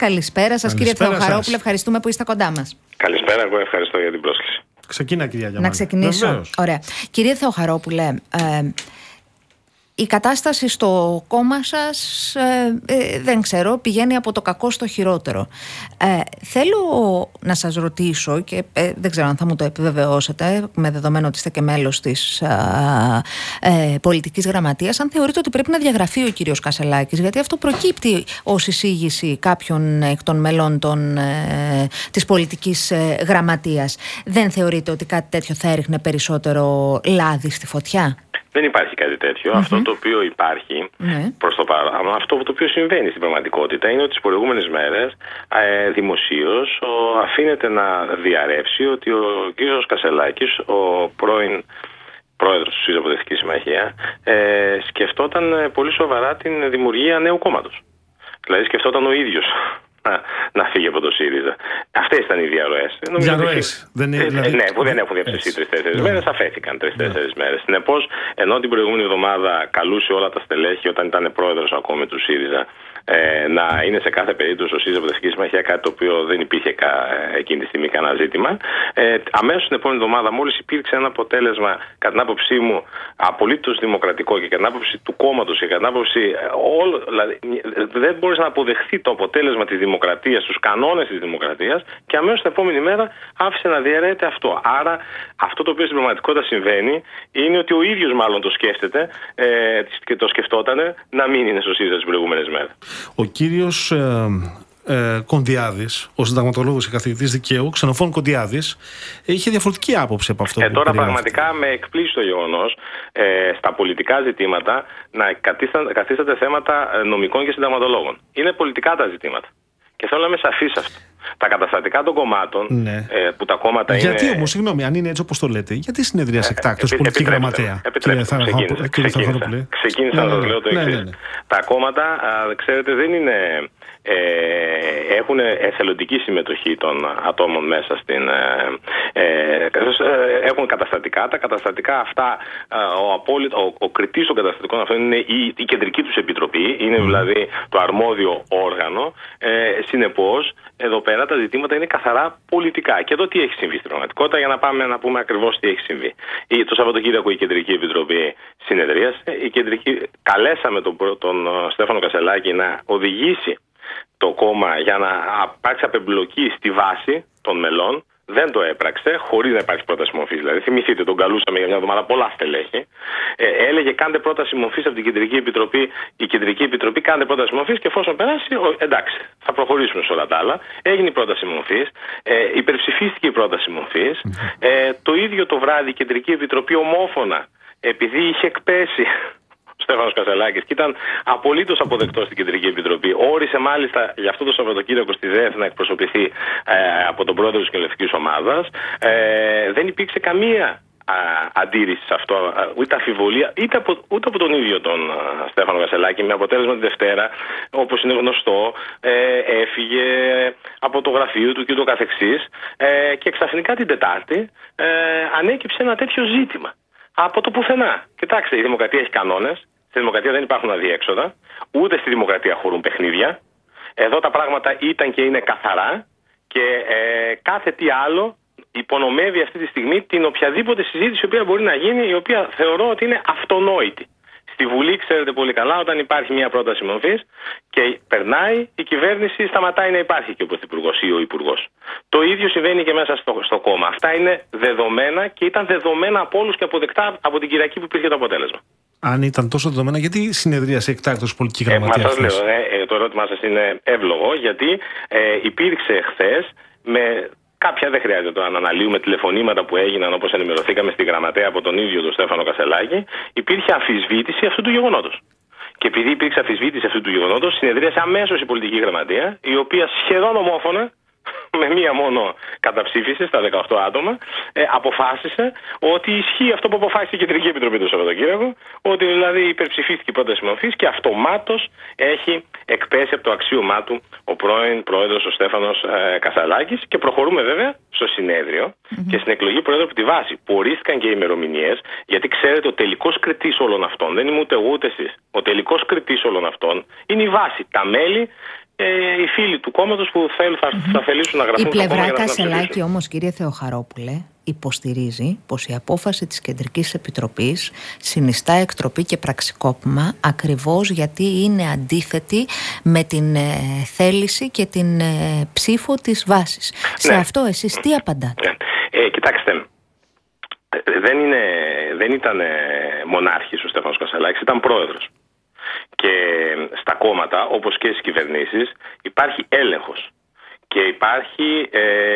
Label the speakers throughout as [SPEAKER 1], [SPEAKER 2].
[SPEAKER 1] Καλησπέρα σας, κύριε Θεοχαρόπουλε. Ευχαριστούμε που είστε κοντά μας.
[SPEAKER 2] Καλησπέρα, εγώ ευχαριστώ για την πρόσκληση.
[SPEAKER 3] Ξεκινά, κυρία Γιαμάλη.
[SPEAKER 1] Να ξεκινήσω.
[SPEAKER 3] Βεβαίως.
[SPEAKER 1] Ωραία. Κύριε Θεοχαρόπουλε, η κατάσταση στο κόμμα σας, δεν ξέρω, πηγαίνει από το κακό στο χειρότερο. Θέλω να σας ρωτήσω, και δεν ξέρω αν θα μου το επιβεβαιώσετε, με δεδομένο ότι είστε και μέλος της πολιτικής γραμματείας, αν θεωρείτε ότι πρέπει να διαγραφεί ο κύριος Κασελάκης, γιατί αυτό προκύπτει ως εισήγηση κάποιων εκ των μελών της πολιτικής γραμματείας. Δεν θεωρείτε ότι κάτι τέτοιο θα έριχνε περισσότερο λάδι στη φωτιά?
[SPEAKER 2] Δεν υπάρχει κάτι τέτοιο. Αυτό το οποίο υπάρχει προς το παρόν, αυτό το οποίο συμβαίνει στην πραγματικότητα είναι ότι τις προηγούμενες μέρες δημοσίως αφήνεται να διαρρεύσει ότι ο κ. Κασελάκης, ο πρώην πρόεδρος της Συνταγματικής Συμμαχίας, σκεφτόταν πολύ σοβαρά την δημιουργία νέου κόμματος. Δηλαδή σκεφτόταν ο ίδιος να φύγει από το ΣΥΡΙΖΑ. Αυτές ήταν οι διαρροές.
[SPEAKER 3] Διαρροές.
[SPEAKER 2] Ναι, που δεν έχουν διαψευστεί 3-4 μέρες, αφέθηκαν 3-4 μέρες. Συνεπώς, ενώ την προηγούμενη εβδομάδα καλούσε όλα τα στελέχη, όταν ήταν πρόεδρος ακόμη του ΣΥΡΙΖΑ, να είναι σε κάθε περίπτωση ο ΣΥΡΙΖΑ Προοδευτική Συμμαχία, κάτι το οποίο δεν υπήρχε εκείνη τη στιγμή κανένα ζήτημα. Αμέσως την επόμενη εβδομάδα, μόλις υπήρξε ένα αποτέλεσμα, κατά την άποψή μου, απολύτως δημοκρατικό και κατά την άποψη του κόμματος και κατά την άποψη δηλαδή, δεν μπορείς να αποδεχθεί το αποτέλεσμα της δημοκρατίας, τους κανόνες της δημοκρατίας, και αμέσως την επόμενη μέρα άφησε να διαιρέεται αυτό. Άρα, αυτό το οποίο στην πραγματικότητα συμβαίνει είναι ότι ο ίδιος μάλλον το σκέφτεται και το σκεφτότανε να μην είναι στο ΣΥΡΙΖΑ τις προηγούμενες μέρες.
[SPEAKER 3] Ο κύριος Κοντιάδης, ο συνταγματολόγος και καθηγητής δικαίου, Ξενοφών Κοντιάδης, είχε διαφορετική άποψη από αυτό που
[SPEAKER 2] τώρα πραγματικά με εκπλήσει το γεγονός στα πολιτικά ζητήματα να καθίσταται θέματα νομικών και συνταγματολόγων. Είναι πολιτικά τα ζητήματα. Και θέλω να είμαι σαφής σε αυτό. Τα καταστατικά των κομμάτων, που τα κόμματα είναι. Γιατί όμως, συγγνώμη, αν είναι έτσι όπως το λέτε, γιατί συνεδρίασε εκτάκτως πολιτική γραμματέα? Ξεκίνησα να σας λέω το εξής. Τα κόμματα, ξέρετε, δεν είναι. Έχουν εθελοντική συμμετοχή των ατόμων μέσα στην. Έχουν καταστατικά. Τα καταστατικά αυτά, ο κριτής των καταστατικών αυτών είναι η κεντρική τους επιτροπή, είναι δηλαδή το αρμόδιο όργανο. Συνεπώς, εδώ πέρα τα ζητήματα είναι καθαρά πολιτικά. Και εδώ τι έχει συμβεί στην πραγματικότητα, για να πάμε να πούμε ακριβώς τι έχει συμβεί. Το Σαββατοκύριακο η Κεντρική Επιτροπή συνεδρίασε. Καλέσαμε τον Στέφανο Κασελάκη να οδηγήσει το κόμμα για να υπάρξει απεμπλοκή στη βάση των μελών. Δεν το έπραξε, χωρίς να υπάρξει πρόταση μορφής. Δηλαδή, θυμηθείτε, τον καλούσαμε για μια εβδομάδα πολλά στελέχη. Έλεγε κάντε πρόταση μορφής από την Κεντρική Επιτροπή. Η Κεντρική Επιτροπή κάντε πρόταση μορφής και εφόσον περάσει, εντάξει, θα προχωρήσουμε σε όλα τα άλλα. Έγινε η πρόταση μορφής, υπερψηφίστηκε η πρόταση μορφής. Το ίδιο το βράδυ η Κεντρική Επιτροπή ομόφωνα, επειδή είχε εκπέσει ο Στέφανος Κασελάκης και ήταν απολύτως αποδεκτός στην Κεντρική Επιτροπή, όρισε μάλιστα για αυτό το Σαββατοκύριακο στη ΔΕΘ να εκπροσωπηθεί από τον πρόεδρο της Κοινοβουλευτικής Ομάδας. Δεν υπήρξε καμία αντίρρηση σε αυτό, ούτε αμφιβολία, ούτε από τον ίδιο τον Στέφανο Κασελάκη, με αποτέλεσμα τη Δευτέρα, όπως είναι γνωστό, έφυγε από το γραφείο του και ούτω καθεξής, και ξαφνικά την Τετάρτη ανέκυψε ένα τέτοιο ζήτημα. Από το πουθενά. Κοιτάξτε, η δημοκρατία έχει κανόνες. Στη δημοκρατία δεν υπάρχουν αδιέξοδα. Ούτε στη δημοκρατία χωρούν παιχνίδια. Εδώ τα πράγματα ήταν και είναι καθαρά. Και κάθε τι άλλο υπονομεύει αυτή τη στιγμή την οποιαδήποτε συζήτηση η οποία μπορεί να γίνει, η οποία θεωρώ ότι είναι αυτονόητη. Στη Βουλή, ξέρετε πολύ καλά, όταν υπάρχει μια πρόταση μορφής και περνάει, η κυβέρνηση σταματάει να υπάρχει και ο Πρωθυπουργός ή ο Υπουργός. Το ίδιο συμβαίνει και μέσα στο κόμμα. Αυτά είναι δεδομένα και ήταν δεδομένα από όλους και αποδεκτά από την Κυριακή που υπήρχε το αποτέλεσμα.
[SPEAKER 3] Αν ήταν τόσο δεδομένα, γιατί συνεδρίασε εκτάκτως πολιτική γραμματεία?
[SPEAKER 2] Σας λέω, το ερώτημά σας είναι εύλογο, γιατί υπήρξε χθες με. Κάποια δεν χρειάζεται τώρα να αναλύουμε τηλεφωνήματα που έγιναν, όπως ενημερωθήκαμε στη γραμματέα από τον ίδιο τον Στέφανο Κασελάκη. Υπήρχε αμφισβήτηση αυτού του γεγονότος. Και επειδή υπήρξε αμφισβήτηση αυτού του γεγονότος, συνεδρίασε αμέσως η πολιτική γραμματεία, η οποία σχεδόν ομόφωνα, με μία μόνο καταψήφιση στα 18 άτομα, αποφάσισε ότι ισχύει αυτό που αποφάσισε η Κεντρική Επιτροπή το Σαββατοκύριακο, ότι δηλαδή υπερψηφίστηκε η πρόταση μορφής και αυτομάτως έχει εκπέσει από το αξίωμά του ο πρώην πρόεδρος ο Στέφανος Κασελάκης. Και προχωρούμε βέβαια στο συνέδριο και στην εκλογή πρόεδρου από τη βάση, που ορίστηκαν και οι ημερομηνίες, γιατί ξέρετε, ο τελικός κριτής όλων αυτών δεν είμαι ούτε εγώ ούτε εσείς. Ο τελικός κριτής όλων αυτών είναι η βάση, τα μέλη οι φίλοι του κόμματος που θα θελήσουν να γραφούν.
[SPEAKER 1] Η πλευρά Κασελάκη όμως, κύριε Θεοχαρόπουλε, υποστηρίζει πως η απόφαση της Κεντρικής Επιτροπής συνιστά εκτροπή και πραξικόπημα ακριβώς γιατί είναι αντίθετη με την θέληση και την ψήφο της βάσης. Σε αυτό εσείς τι απαντάτε?
[SPEAKER 2] Κοιτάξτε, δεν ήταν μονάρχης ο Στέφανος Κασελάκης, ήταν πρόεδρος. Και στα κόμματα, όπως και στις κυβερνήσεις, υπάρχει έλεγχος. Και υπάρχει,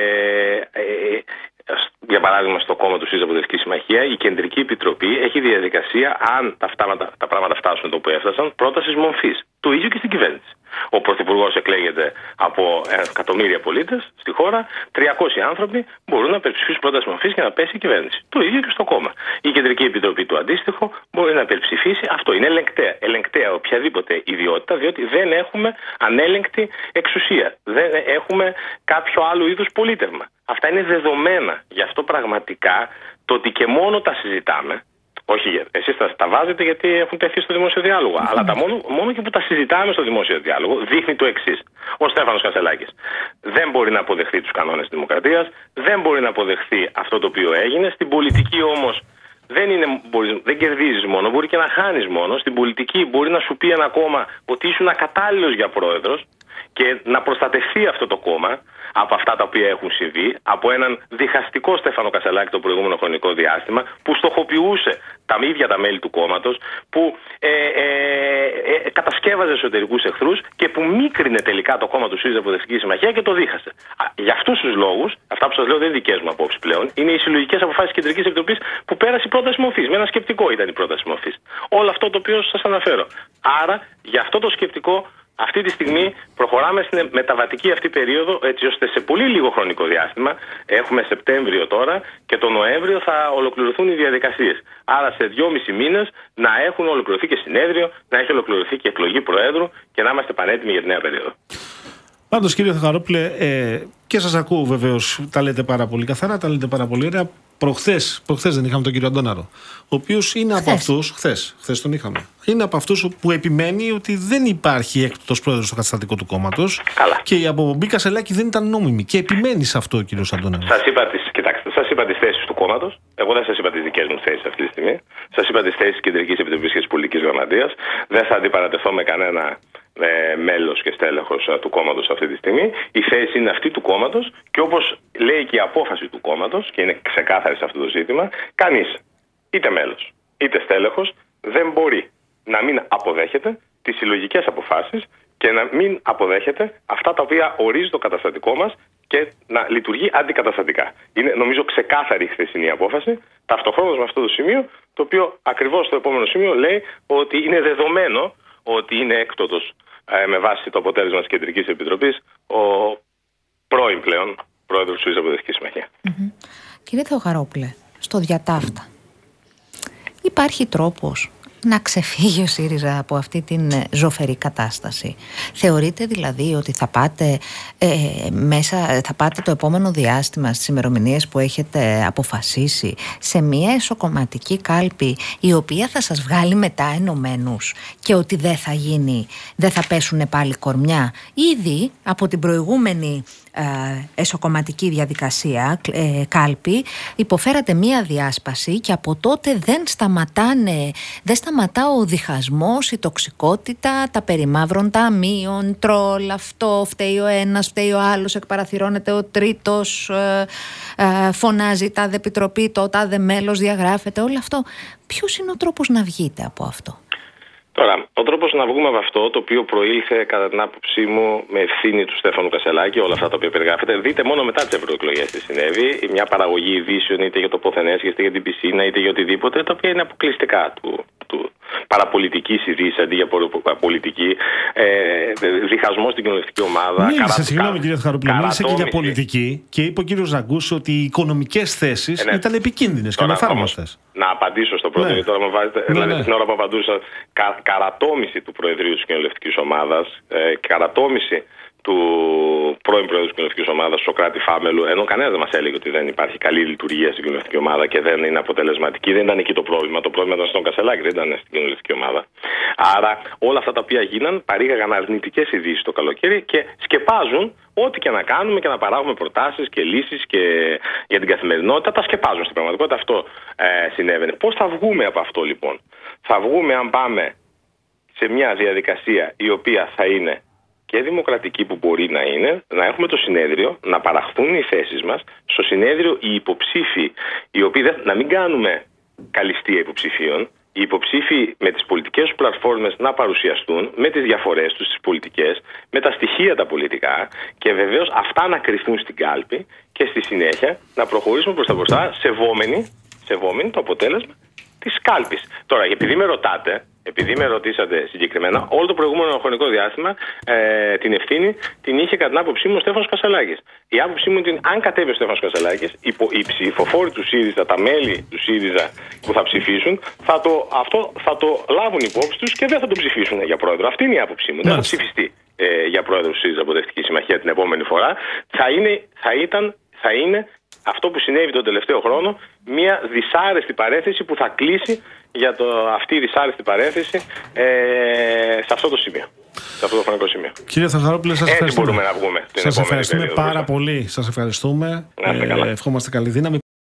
[SPEAKER 2] για παράδειγμα στο κόμμα του ΣΥΡΙΖΑ Προοδευτική Συμμαχία, η Κεντρική Επιτροπή έχει διαδικασία, αν τα πράγματα φτάσουν εδώ που έφτασαν, πρότασης μορφής. Το ίδιο και στην κυβέρνηση. Ο Πρωθυπουργός εκλέγεται από εκατομμύρια πολίτες στη χώρα, 300 άνθρωποι μπορούν να υπερψηφίσουν πρόταση μορφής και να πέσει η κυβέρνηση. Το ίδιο και στο κόμμα. Η Κεντρική Επιτροπή του αντίστοιχο μπορεί να υπερψηφίσει. Αυτό είναι ελεγκτέα. Ελεγκτέα οποιαδήποτε ιδιότητα, διότι δεν έχουμε ανέλεγκτη εξουσία. Δεν έχουμε κάποιο άλλο είδους πολίτευμα. Αυτά είναι δεδομένα. Γι' αυτό πραγματικά το ότι και μόνο τα συζητάμε. Όχι, εσείς τα βάζετε γιατί έχουν τεθεί στο δημόσιο διάλογο. Αλλά μόνο και που τα συζητάμε στο δημόσιο διάλογο δείχνει το εξής. Ο Στέφανος Κασελάκης δεν μπορεί να αποδεχθεί τους κανόνες της δημοκρατίας, δεν μπορεί να αποδεχθεί αυτό το οποίο έγινε. Στην πολιτική όμως δεν κερδίζεις μόνο, μπορεί και να χάνεις μόνο. Στην πολιτική μπορεί να σου πει ένα κόμμα ότι ήσουν ακατάλληλος για πρόεδρος και να προστατευτεί αυτό το κόμμα από αυτά τα οποία έχουν συμβεί, από έναν διχαστικό Στέφανο Κασελάκη το προηγούμενο χρονικό διάστημα, που στοχοποιούσε τα ίδια τα μέλη του κόμματος, που κατασκεύαζε εσωτερικούς εχθρούς και που μίκρινε τελικά το κόμμα του ΣΥΡΙΖΑ Προοδευτική Συμμαχία και το δίχασε. Για αυτούς τους λόγους, αυτά που σας λέω δεν είναι δικές μου απόψεις πλέον, είναι οι συλλογικές αποφάσεις της Κεντρικής Επιτροπής που πέρασε η πρόταση μορφής. Με ένα σκεπτικό ήταν η πρόταση μορφής. Όλο αυτό το οποίο σας αναφέρω. Άρα, για αυτό το σκεπτικό, αυτή τη στιγμή προχωράμε στην μεταβατική αυτή περίοδο, έτσι ώστε σε πολύ λίγο χρονικό διάστημα, έχουμε Σεπτέμβριο τώρα και τον Νοέμβριο θα ολοκληρωθούν οι διαδικασίες. Άρα σε 2,5 μήνες να έχουν ολοκληρωθεί και συνέδριο, να έχει ολοκληρωθεί και εκλογή Προέδρου και να είμαστε πανέτοιμοι για τη νέα περίοδο.
[SPEAKER 3] Πάντως, κύριε Θεοχαρόπουλε, και σας ακούω βεβαίως, τα λέτε πάρα πολύ καθαρά, τα λέτε πάρα πολύ ωραία. Προχθές δεν είχαμε τον κύριο Αντώναρο, ο οποίος είναι από αυτούς, χθες τον είχαμε, είναι από αυτούς που επιμένει ότι δεν υπάρχει έκτοτος πρόεδρος στο καταστατικό του κόμματος και η αποπομπή Κασελάκη δεν ήταν νόμιμη. Και επιμένει σε αυτό ο κύριος Αντώναρος.
[SPEAKER 2] Σας είπα τις θέσεις του κόμματος. Εγώ δεν σας είπα τις δικές μου θέσεις αυτή τη στιγμή. Σας είπα τις θέσεις της Κεντρικής Επιτροπής και της Πολιτικής Γραμματείας. Δεν θα αντιπαρατεθώ με κανένα μέλος και στέλεχος του κόμματος αυτή τη στιγμή. Η θέση είναι αυτή του κόμματος και όπως λέει και η απόφαση του κόμματος, και είναι ξεκάθαρη σε αυτό το ζήτημα, κανείς, είτε μέλος είτε στέλεχος, δεν μπορεί να μην αποδέχεται τις συλλογικές αποφάσεις και να μην αποδέχεται αυτά τα οποία ορίζει το καταστατικό μας και να λειτουργεί αντικαταστατικά. Είναι νομίζω ξεκάθαρη η χθεσινή απόφαση, ταυτοχρόνως με αυτό το σημείο, το οποίο ακριβώς στο επόμενο σημείο λέει ότι είναι δεδομένο ότι είναι έκτοτος με βάση το αποτέλεσμα της Κεντρικής Επιτροπής ο πρώην πλέον πρόεδρος του ΣΥΡΙΖΑ Προοδευτική Συμμαχία.
[SPEAKER 1] Κύριε Θεοχαρόπουλε, στο διατάφτα υπάρχει τρόπος να ξεφύγει ο ΣΥΡΙΖΑ από αυτή την ζωφερή κατάσταση? Θεωρείτε δηλαδή ότι θα πάτε το επόμενο διάστημα στις ημερομηνίες που έχετε αποφασίσει σε μια εσωκομματική κάλπη η οποία θα σας βγάλει μετά ενωμένους και ότι δεν θα πέσουν πάλι κορμιά? Ήδη από την προηγούμενη εσωκομματική διαδικασία κάλπη υποφέρατε μία διάσπαση και από τότε δεν σταματά ο διχασμός, η τοξικότητα, τα περιμαύρων ταμείων, τρόλ, αυτό, φταίει ο ένας, φταίει ο άλλος, εκπαραθυρώνεται ο τρίτος, φωνάζει τάδε επιτροπή, το τάδε μέλος διαγράφεται, όλο αυτό. Ποιος είναι ο τρόπος να βγείτε από αυτό?
[SPEAKER 2] Τώρα, ο τρόπος να βγούμε από αυτό, το οποίο προήλθε κατά την άποψή μου με ευθύνη του Στέφανου Κασελάκη, όλα αυτά τα οποία περιγράφετε, δείτε μόνο μετά τις ευρωεκλογές τι συνέβη. Μια παραγωγή ειδήσεων είτε για το Ποθενές, είτε για την πισίνα, είτε για οτιδήποτε, τα οποία είναι αποκλειστικά του παραπολιτικής ειδήσης αντί για πολιτική, διχασμό στην κοινωνιστική ομάδα.
[SPEAKER 3] Μίλησε, συγγνώμη κύριε Θεοχαρόπουλε, μίλησε και για πολιτική και είπε ο κύριος Ζαγκούς ότι οι οικονομικές θέσεις ήταν επικίνδυνες και ανεφάρμοστες.
[SPEAKER 2] Να απαντήσω στο πρώτο, γιατί τώρα μου βάζετε. Δηλαδή, την ώρα που απαντούσα, καρατόμηση του Προεδρείου της Κοινοβουλευτικής Ομάδας, καρατόμηση του πρώην πρόεδρος της κοινοβουλευτικής ομάδας, Σωκράτη Φάμελου, ενώ κανένας δεν μας έλεγε ότι δεν υπάρχει καλή λειτουργία στην κοινοβουλευτική ομάδα και δεν είναι αποτελεσματική. Δεν ήταν εκεί το πρόβλημα. Το πρόβλημα ήταν στον Κασελάκη, δεν ήταν στην κοινοβουλευτική ομάδα. Άρα όλα αυτά τα οποία γίναν παρήγαγαν αρνητικές ειδήσεις το καλοκαίρι και σκεπάζουν ό,τι και να κάνουμε και να παράγουμε προτάσεις και λύσεις και για την καθημερινότητα. Τα σκεπάζουν στην πραγματικότητα. Αυτό συνέβαινε. Πώς θα βγούμε από αυτό λοιπόν? Θα βγούμε αν πάμε σε μια διαδικασία η οποία θα είναι και δημοκρατική που μπορεί να είναι, να έχουμε το συνέδριο, να παραχθούν οι θέσεις μας, στο συνέδριο οι υποψήφοι, οι οποίοι να μην κάνουμε καλυστία υποψηφίων, οι υποψήφοι με τις πολιτικές τους πλατφόρμες να παρουσιαστούν, με τις διαφορές τους, τις πολιτικές, με τα στοιχεία τα πολιτικά και βεβαίως αυτά να κρυφθούν στην κάλπη και στη συνέχεια να προχωρήσουμε προς τα μπροστά σεβόμενοι το αποτέλεσμα της κάλπης. Τώρα, επειδή με ρωτήσατε συγκεκριμένα, όλο το προηγούμενο χρονικό διάστημα την ευθύνη την είχε κατά την άποψή μου ο Στέφανος Κασελάκης. Η άποψή μου είναι ότι αν κατέβει ο Στέφανος Κασελάκης, οι ψηφοφόροι του ΣΥΡΙΖΑ, τα μέλη του ΣΥΡΙΖΑ που θα ψηφίσουν, θα το λάβουν υπόψη τους και δεν θα τον ψηφίσουν για πρόεδρο. Αυτή είναι η άποψή μου. Δεν θα ψηφιστεί για πρόεδρο του ΣΥΡΙΖΑ Προοδευτική Συμμαχία την επόμενη φορά. Θα είναι αυτό που συνέβη τον τελευταίο χρόνο, μια δυσάρεστη παρέθεση που θα κλείσει για αυτή η δυσάρεστη παρέθεση σε αυτό το σημείο. Σε αυτό το χρονικό σημείο.
[SPEAKER 3] Κύριε Θεοχαρόπουλε, σας ευχαριστούμε.
[SPEAKER 2] Μπορούμε να βγούμε.
[SPEAKER 3] Σας ευχαριστούμε πάρα πολύ. Σας ευχαριστούμε.
[SPEAKER 2] Ευχόμαστε
[SPEAKER 3] καλή δύναμη.